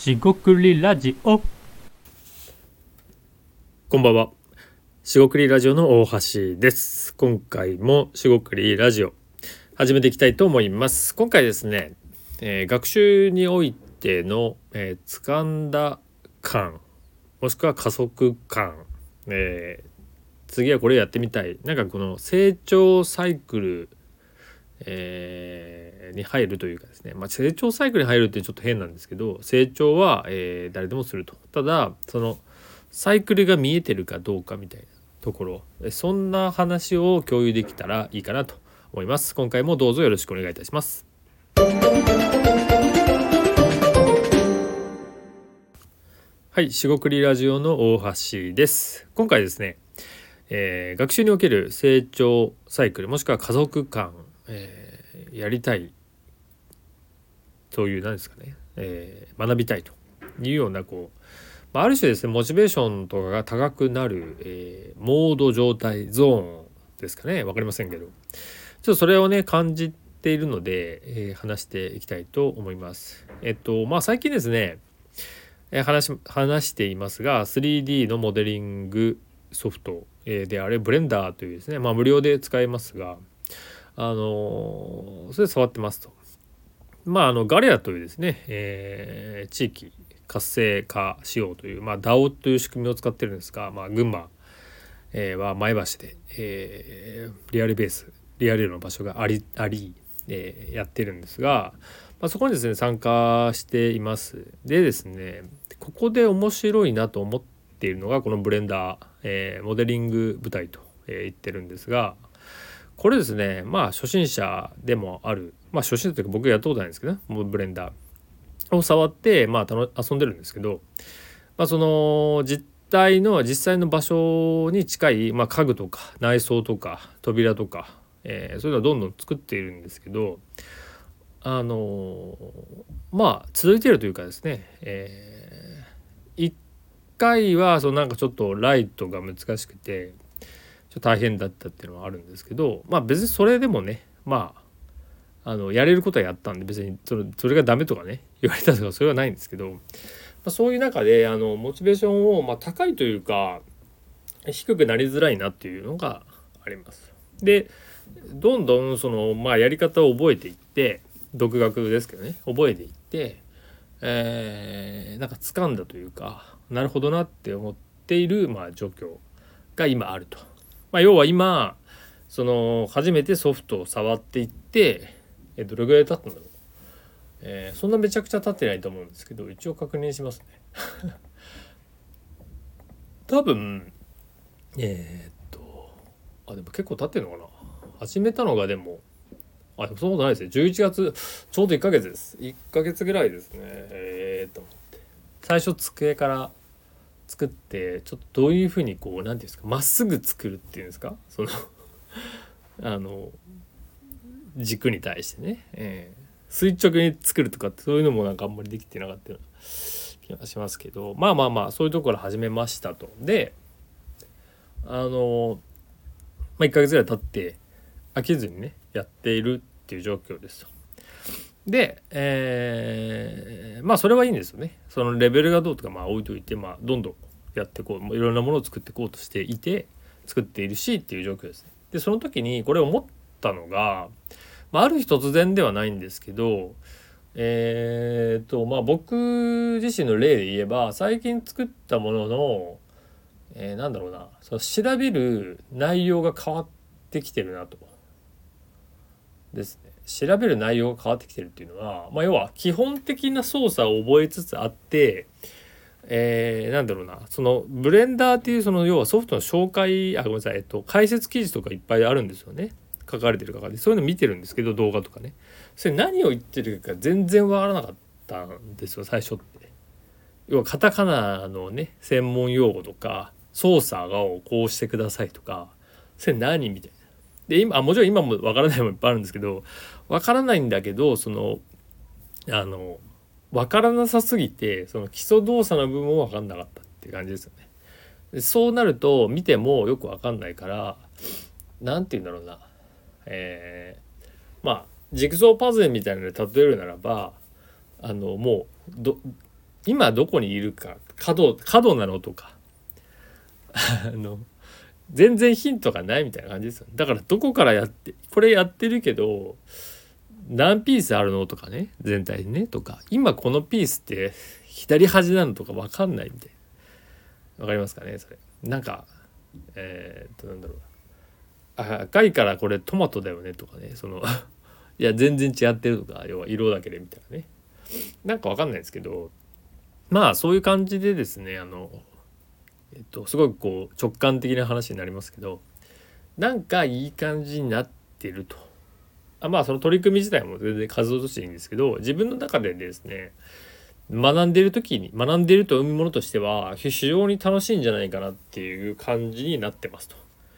しごくりラジオ。 こんばんは。しごくりラジオの大橋です。今回もしごくりラジオ始めていきたいと思います。今回ですね、学習においての、掴んだ感もしくは加速感、次はこれやってみたい、なんかこの成長サイクル、に入るというかですね、成長サイクルに入るってちょっと変なんですけど、成長は、誰でもすると。ただそのサイクルが見えてるかどうかみたいなところ、そんな話を共有できたらいいかなと思います。今回もどうぞよろしくお願いいたします。はい、しごくりラジオの大橋です。今回ですね、学習における成長サイクルもしくは加速感、やりたい、そういう何ですかね、学びたいというようなある種ですね、モチベーションとかが高くなる、モード状態ゾーンですかね、分かりませんけど、ちょっとそれをね感じているので、話していきたいと思います。最近ですね、話していますが 3D のモデリングソフト、であれブレンダーというですね、無料で使えますが、それ触ってますと。ガレアというですね、地域活性化しようという、DAO という仕組みを使ってるんですが、群馬、は前橋で、リアルベースリアルの場所があり、やってるんですが、そこにですね参加しています。でですね、ここで面白いなと思っているのがこのブレンダー、モデリング部隊と、言ってるんですが、これですね、初心者でもある、初心者というか僕やったことないんですけどね、もうブレンダーを触って、遊んでるんですけど、その実際の場所に近い、家具とか内装とか扉とか、そういうのをどんどん作っているんですけど、続いているというかですね、1回はなんかちょっとライトが難しくてちょっと大変だったっていうのはあるんですけど、別にそれでもね、やれることはやったんで、別にそれがダメとかね言われたとかそれはないんですけど、そういう中でモチベーションを、高いというか低くなりづらいなっていうのがあります。でどんどんやり方を覚えていって、独学ですけどね覚えていって、なんか掴んだというか、なるほどなって思っている、状況が今あると。要は今初めてソフトを触っていって、どれぐらい経ったんだろう、そんなめちゃくちゃ経ってないと思うんですけど、一応確認しますね多分でも結構経ってるのかな。始めたのがでもそんなことないですね。11月、ちょうど1ヶ月です。1ヶ月ぐらいですね。と思って。最初机から作って、ちょっとどういうふうになんていうんですか、まっすぐ作るっていうんですか、軸に対してね、垂直に作るとかってそういうのもなんかあんまりできてなかったような気がしますけど、そういうところから始めましたと。で、1ヶ月ぐらい経って飽きずにねやっているっていう状況ですと。で、それはいいんですよね。そのレベルがどうとか置いといて、どんどんやっていこう、いろんなものを作っていこうとしていて、作っているしっていう状況ですね。でその時にこれ思ったのが、ある日突然ではないんですけど、僕自身の例で言えば、最近作ったものの、なんだろうな、その調べる内容が変わってきてるなとですね。調べる内容が変わってきてるっていうのは、要は基本的な操作を覚えつつあって、なんだろうな、そのブレンダーっていう要はソフトの紹介、ごめんなさい、解説記事とかいっぱいあるんですよね。書かれてる方で、そういうの見てるんですけど、動画とかね、それ何を言ってるか全然わからなかったんですよ、最初って。要はカタカナのね専門用語とか、操作をこうしてくださいとか、それ何みたいな。で今もちろん今もわからないもいっぱいあるんですけど、わからないんだけど、わからなさすぎて、その基礎動作の部分もわかんなかったっていう感じですよね。でそうなると見てもよくわかんないから、なんて言うんだろうな、ジグソーパズルみたいなので例えるならば、もう今どこにいるか、角なのとか全然ヒントがないみたいな感じですよ。だからどこからこれやってるけど何ピースあるのとかね、全体にねとか、今このピースって左端なのとか分かんないみたいな。分かりますかねそれ。なんかなんだろうな、赤いからこれトマトだよねとかね、いや全然違ってるとか、要は色だけでみたいなね、なんか分かんないですけど、まあそういう感じでですね、すごくこう直感的な話になりますけど、なんかいい感じになってると。まあその取り組み自体も全然活動としていいんですけど、自分の中でですね、学んでいるというものとしては非常に楽しいんじゃないかなっていう感じになってますと。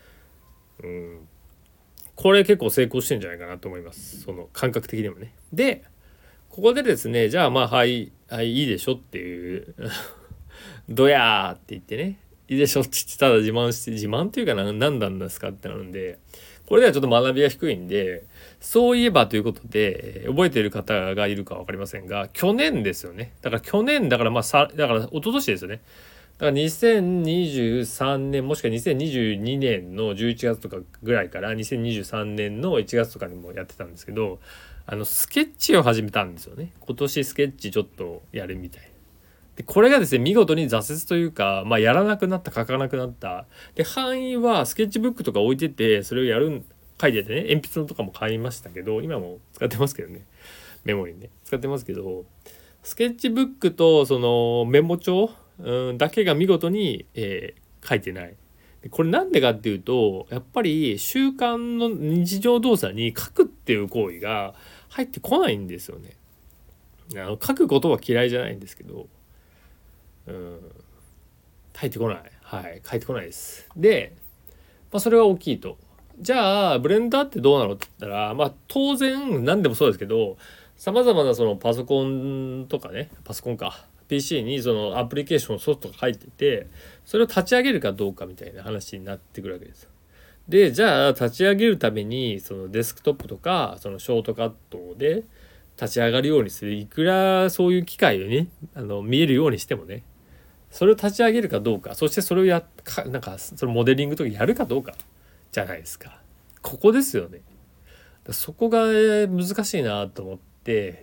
これ結構成功してんじゃないかなと思います。その感覚的にもね。でここでですね、じゃあまあはいいいでしょっていうどやーって言ってね、いいでしょって言ってただ自慢というか何なんですかってなるんで、これではちょっと学びが低いんで、そういえばということで覚えている方がいるか分かりませんが、去年ですよね。だから去年だからだから一昨年ですよね。だから2023年もしくは2022年の11月とかぐらいから2023年の1月とかにもやってたんですけど、スケッチを始めたんですよね。今年スケッチちょっとやるみたいで、これがですね見事に挫折というか、やらなくなった、書かなくなった。で範囲はスケッチブックとか置いてて、それを書いててね、鉛筆のとかも買いましたけど、今も使ってますけどね、メモにね使ってますけど、スケッチブックとそのメモ帳だけが見事に、書いてない。これなんでかっていうと、やっぱり習慣の日常動作に書くっていう行為が入ってこないんですよね。書くことは嫌いじゃないんですけど、入ってこない。書いてこないです。で、それは大きいと。じゃあブレンダーってどうなのって言ったら、当然何でもそうですけど、さまざまなそのパソコンとかね、PC にそのアプリケーションソフトが入ってて、それを立ち上げるかどうかみたいな話になってくるわけです。でじゃあ立ち上げるためにそのデスクトップとかそのショートカットで立ち上がるようにする、いくらそういう機械をね見えるようにしてもね、それを立ち上げるかどうか、そしてそれをなんかそのモデリングとかやるかどうかじゃないですか。ここですよね。そこが難しいなと思って、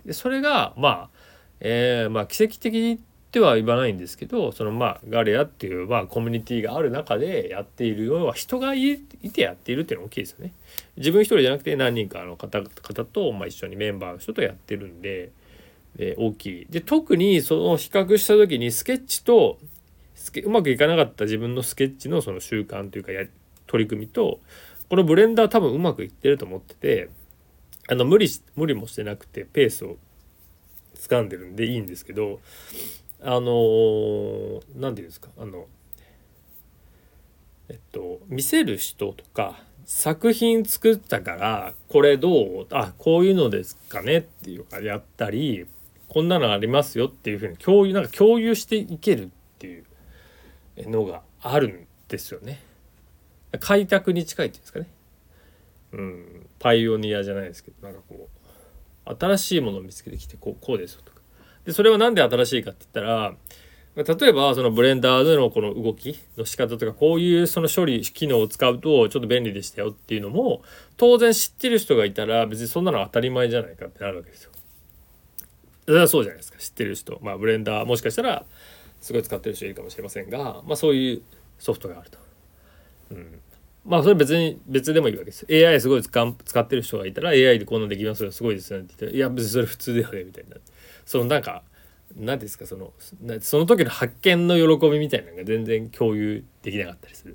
でそれが奇跡的では言わないんですけど、そのガレアっていうコミュニティがある中でやっている、要は人がいてやっているっていうのが大きいですよね。自分一人じゃなくて何人かの方と一緒にメンバーの人とやってるんで、大きい。で特にその比較した時にスケッチとうまくいかなかった自分のスケッチのその習慣というか取り組みと、このブレンダー多分うまくいってると思ってて、無理もしてなくてペースを掴んでるんでいいんですけど、なんていうんですか、見せる人とか作品作ったからこれどう、こういうのですかねっていうかやったり、こんなのありますよっていうふうに共有していけるっていうのがあるんですよね。開拓に近いっていうんですかね。パイオニアじゃないですけど、なんかこう新しいものを見つけてきてこうですよとか。でそれはなんで新しいかって言ったら、例えばそのブレンダーでのこの動きの仕方とか、こういうその処理機能を使うとちょっと便利でしたよっていうのも当然知ってる人がいたら、別にそんなの当たり前じゃないかってなるわけですよ。それはそうじゃないですか。知ってる人、ブレンダーもしかしたらすごい使ってる人いるかもしれませんが、そういうソフトがあると。それ別でもいいわけです。 AI すごい使ってる人がいたら AI でこんなできますよ、すごいですねって言ったら、いや別にそれ普通だよねみたいな、そのなんか何ですか、その時の発見の喜びみたいなのが全然共有できなかったりする。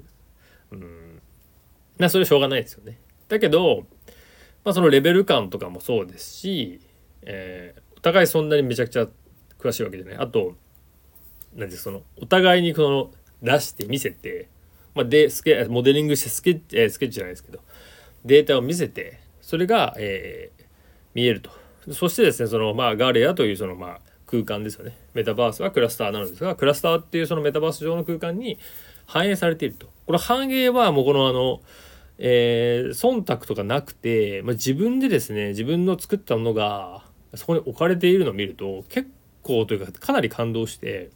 それはしょうがないですよね。だけどそのレベル感とかもそうですし、お互いそんなにめちゃくちゃ詳しいわけじゃない。あとお互いに出して見せて、モデリングしてスケッチじゃないですけどデータを見せて、それが、見えると。そしてですね、ガレアという空間ですよね。メタバースはクラスターなのですが、クラスターっていうそのメタバース上の空間に反映されていると。この反映はもう忖度とかなくて、自分でですね、自分の作ったものがそこに置かれているのを見ると結構というかかなり感動して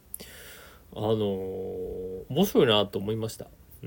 面白いなと思いました。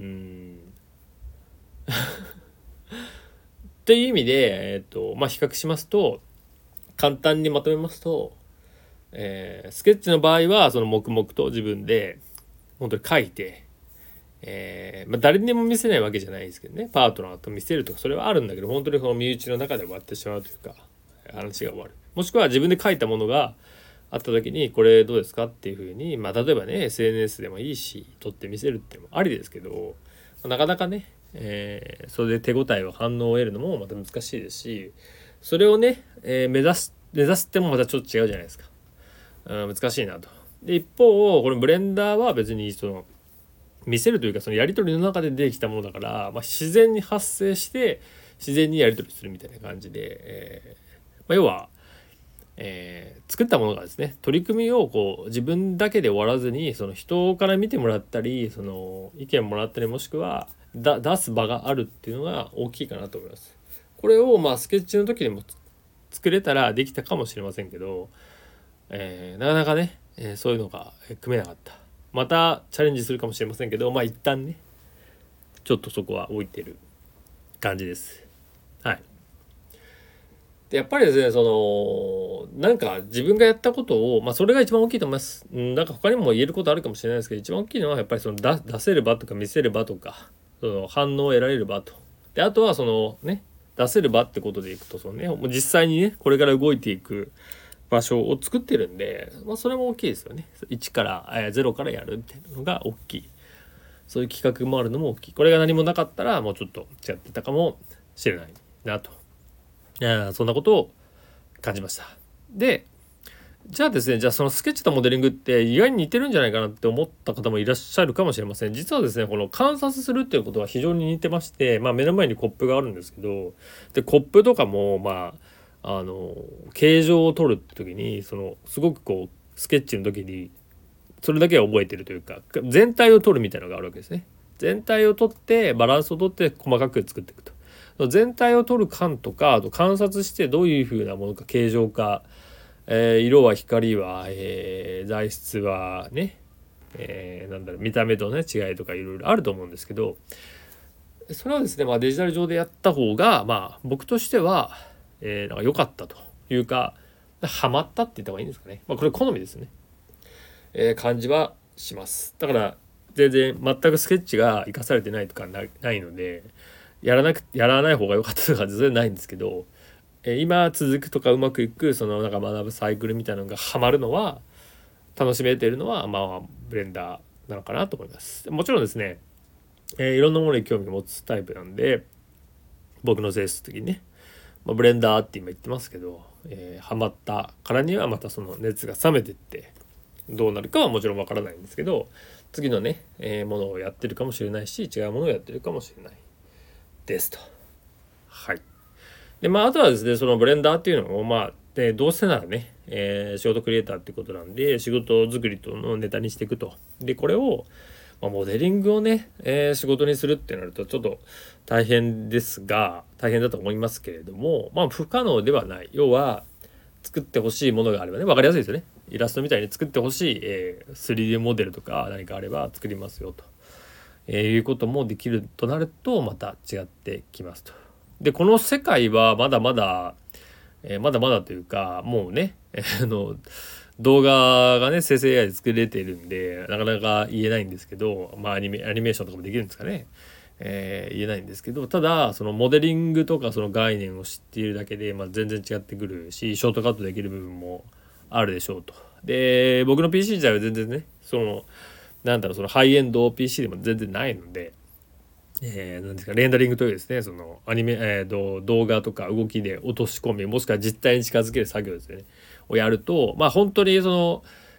っていう意味で、比較しますと簡単にまとめますと、スケッチの場合はその黙々と自分で本当に書いて、誰にも見せないわけじゃないですけどね、パートナーと見せるとかそれはあるんだけど、本当にこの身内の中で終わってしまうというか話が終わる。もしくは自分で書いたものがあった時にこれどうですかっていうふうに、例えばね SNS でもいいし撮って見せるっていうのもありですけど、なかなかね、それで手応えを反応を得るのもまた難しいですし、それをね、目指すってもまたちょっと違うじゃないですか。難しいなと。で一方このブレンダーは別にその見せるというかそのやり取りの中でできたものだから、自然に発生して自然にやり取りするみたいな感じで、要は、作ったものがですね、取り組みをこう自分だけで終わらずにその人から見てもらったりその意見もらったりもしくは出す場があるっていうのが大きいかなと思います。これをスケッチの時にも作れたらできたかもしれませんけど、なかなかね、そういうのが組めなかった。またチャレンジするかもしれませんけど、一旦ねちょっとそこは置いてる感じです。はい。でやっぱりですね、なんか自分がやったことを、それが一番大きいと思います。なんか他にも言えることあるかもしれないですけど、一番大きいのはやっぱりその出せる場とか見せる場とか、その反応を得られる場と。であとはそのね出せる場ってことでいくと、そのねもう実際にねこれから動いていく場所を作ってるんで、それも大きいですよね。1から0からやるっていうのが大きい。そういう企画もあるのも大きい。これが何もなかったらもうちょっと違ってたかもしれないなと、そんなことを感じました。でじゃあですね、じゃあそのスケッチとモデリングって意外に似てるんじゃないかなって思った方もいらっしゃるかもしれません。実はですね、この観察するっていうことは非常に似てまして、目の前にコップがあるんですけど、でコップとかも形状を取るって時にすごくこうスケッチの時にそれだけは覚えてるというか、全体を取るみたいなのがあるわけですね。全体を取ってバランスを取って細かく作っていくと。全体を取る感とか、あと観察してどういうふうなものか、形状か、色は光は、材質はね、見た目とね違いとかいろいろあると思うんですけど、それはですね、デジタル上でやった方が僕としては、なんか良かったというか、ハマったって言った方がいいんですかね。これ好みですね。感じはします。だから全くスケッチが生かされてないとかないので、やらない方が良かったとか全然ないんですけど、今続くとかうまくいくなんか学ぶサイクルみたいなのがハマるのは、楽しめているのはブレンダーなのかなと思います。もちろんですね、いろんなものに興味を持つタイプなんで、僕の性質的にね、ブレンダーって今言ってますけど、ハマったからにはまたその熱が冷めてってどうなるかはもちろんわからないんですけど、次のね、ものをやってるかもしれないし、違うものをやってるかもしれないですと。はい。であとはですね、そのブレンダーっていうのをどうせならね、仕事クリエイターっていうことなんで、仕事作りとのネタにしていくと。でこれを、モデリングをね、仕事にするってなるとちょっと大変だと思いますけれども、不可能ではない。要は作ってほしいものがあればね、分かりやすいですよね。イラストみたいに作ってほしい、3D モデルとか何かあれば作りますよと、いうこともできるとなるとまた違ってきますと。でこの世界はまだまだというか、もうね動画がね生成 AI で作れているんでなかなか言えないんですけど、アニメーションとかもできるんですかね、言えないんですけど、ただそのモデリングとかその概念を知っているだけで、全然違ってくるし、ショートカットできる部分もあるでしょうと。で僕の PC 自体は全然ねそのハイエンド PC でも全然ないので、なんですか、レンダリングというですね、その動画とか動きで落とし込み、もしくは実体に近づける作業ですねをやると、本当にソ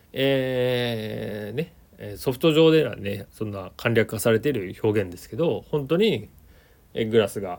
フト上ではねそんな簡略化されている表現ですけど、本当にグラスが、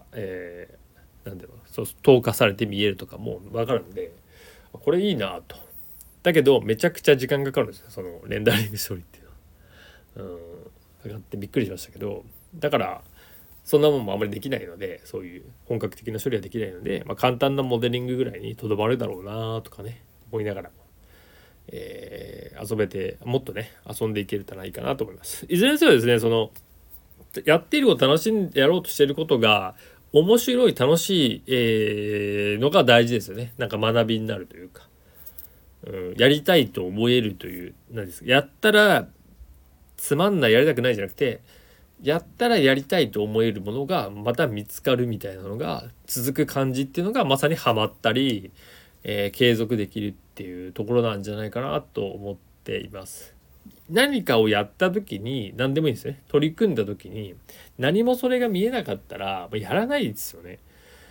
透過されて見えるとかも分かるんで、これいいなと。だけどめちゃくちゃ時間かかるんですよ、そのレンダリング処理っていうのは。かかってびっくりしましたけど、だからそんなもんもあまりできないので、そういう本格的な処理はできないので、簡単なモデリングぐらいにとどまるだろうなとかね思いながらも、 遊べてもっとね遊んでいけるとないかなと思います。いずれにせよですね、そのやっていることを楽しんでやろうとしていることが面白い楽しい、のが大事ですよね。なんか学びになるというか、やりたいと思えるという、何ですか、やったらつまんないやりたくないじゃなくて、やったらやりたいと思えるものがまた見つかるみたいなのが続く感じっていうのがまさにハマったり、継続できるっていうところなんじゃないかなと思っています。何かをやった時に、何でもいいんですね、取り組んだ時に何もそれが見えなかったらやらないですよね。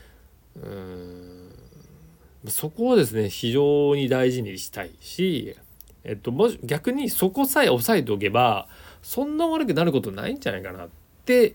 そこをですね非常に大事にしたいし、もし逆にそこさえ押さえておけばそんな悪くなることないんじゃないかなって、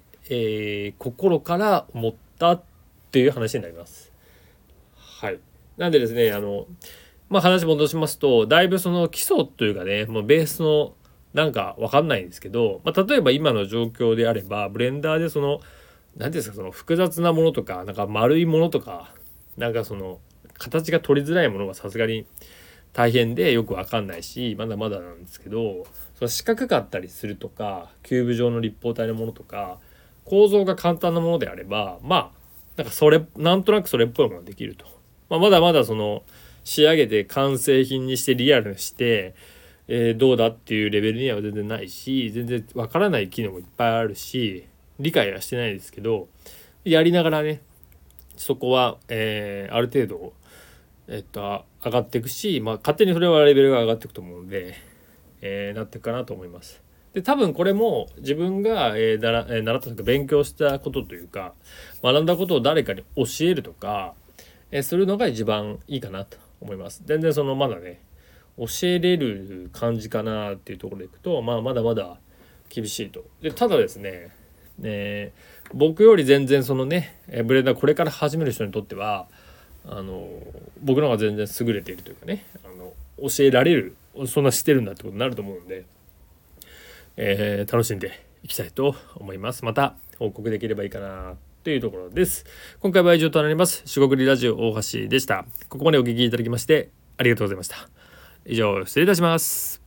心から思ったっていう話になります。はい。なんでですね、話戻しますと、だいぶその基礎というかね、もうベースのなんか分かんないんですけど、例えば今の状況であればブレンダーでその何ていうんですか、その複雑なものとかなんか丸いものとかなんかその形が取りづらいものがさすがに大変でよく分かんないし、まだまだなんですけど、その四角かったりするとかキューブ状の立方体のものとか構造が簡単なものであれば、なんかそれなんとなくそれっぽいものができると、まだまだその仕上げて完成品にしてリアルにして、どうだっていうレベルには全然ないし、全然わからない機能もいっぱいあるし理解はしてないですけど、やりながらねそこは、ある程度、上がっていくし、勝手にそれはレベルが上がっていくと思うので、なっていくかなと思います。で多分これも自分が、習ったというか勉強したことというか学んだことを誰かに教えるとか、するのが一番いいかなと思います。全然そのまだね教えれる感じかなっていうところでいくと、まだまだ厳しいと。でただですね、僕より全然そのねブレンダーこれから始める人にとっては僕の方が全然優れているというかね、教えられる、そんな知ってるんだってことになると思うんで、楽しんでいきたいと思います。また報告できればいいかなというところです。今回は以上となります。四国リラジオ大橋でした。ここまでお聞きいただきましてありがとうございました。以上失礼いたします。